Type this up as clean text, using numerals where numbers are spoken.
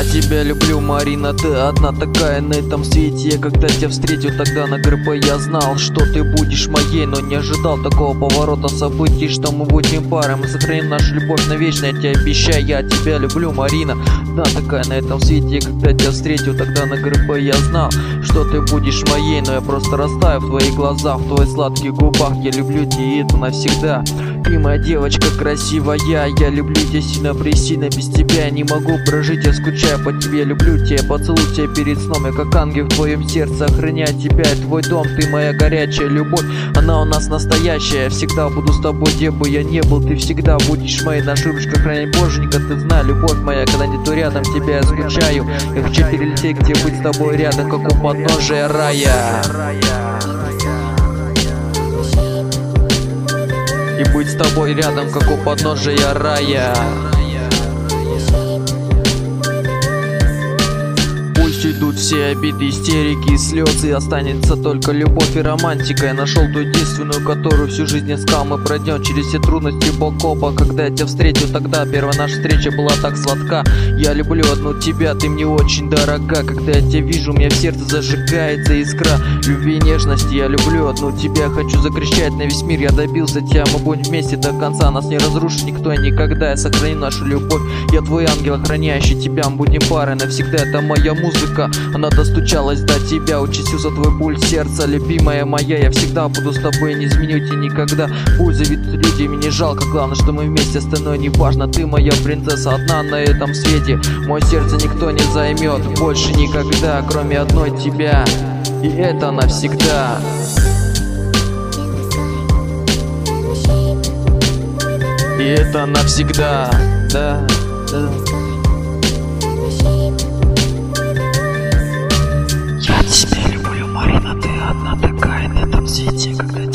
тебя люблю, Марина, ты одна такая на этом свете. Я когда тебя встретил тогда на ГРБ, я знал, что ты будешь моей, но не ожидал такого поворота событий, что мы будем парой. Мы сохраним нашу любовь навечно, я тебе обещаю. Я тебя люблю, Марина, одна такая на этом свете. Я когда тебя встретил тогда на ГРБ, я знал, что ты будешь моей, но я просто растаю в твоих глазах, в твоих сладких губах. Я люблю тебя, и это навсегда. Ты моя девочка красивая, я люблю тебя сильно-пресильно. Без тебя я не могу прожить, я скучаю по тебе. Люблю тебя, поцелую тебя перед сном. Я как ангел в твоем сердце, охраняю тебя, твой дом. Ты моя горячая любовь, она у нас настоящая. Я всегда буду с тобой, где бы я не был. Ты всегда будешь моей, наша ручка хранит боженька. Ты знаешь, любовь моя, когда нету рядом тебя, я скучаю. Я хочу перелететь, где быть с тобой рядом, как у подножия рая. И быть с тобой рядом, как у подножия рая. Пусть уйдут все обиды, истерики и слезы, и останется только любовь и романтика. Я нашел ту единственную, которую всю жизнь искал. Мы пройдем через все трудности бок о бок. Когда я тебя встретил тогда, первая наша встреча была так сладка. Я люблю одну тебя, ты мне очень дорога. Когда я тебя вижу, у меня в сердце зажигается искра любви и нежности. Я люблю одну тебя, хочу закричать на весь мир. Я добился тебя, мы будем вместе до конца. Нас не разрушит никто и никогда. Я сохраню нашу любовь, я твой ангел, охраняющий тебя. Мы будем парой навсегда, это моя музыка, она достучалась до тебя. Участился твой пульс сердца, любимая моя. Я всегда буду с тобой, не изменю тебя никогда. Пусть завидуют люди, мне не жалко, главное, что мы вместе, остальное не важно. Ты моя принцесса, одна на этом свете. Мое сердце никто не займет больше никогда, кроме одной тебя. И это навсегда. И это навсегда. Да, да. Я тебя люблю, Марина, ты одна такая на этом свете, когда